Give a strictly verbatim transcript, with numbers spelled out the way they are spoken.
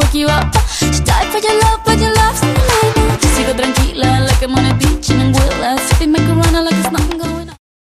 pick you up. She died for your love, but your love's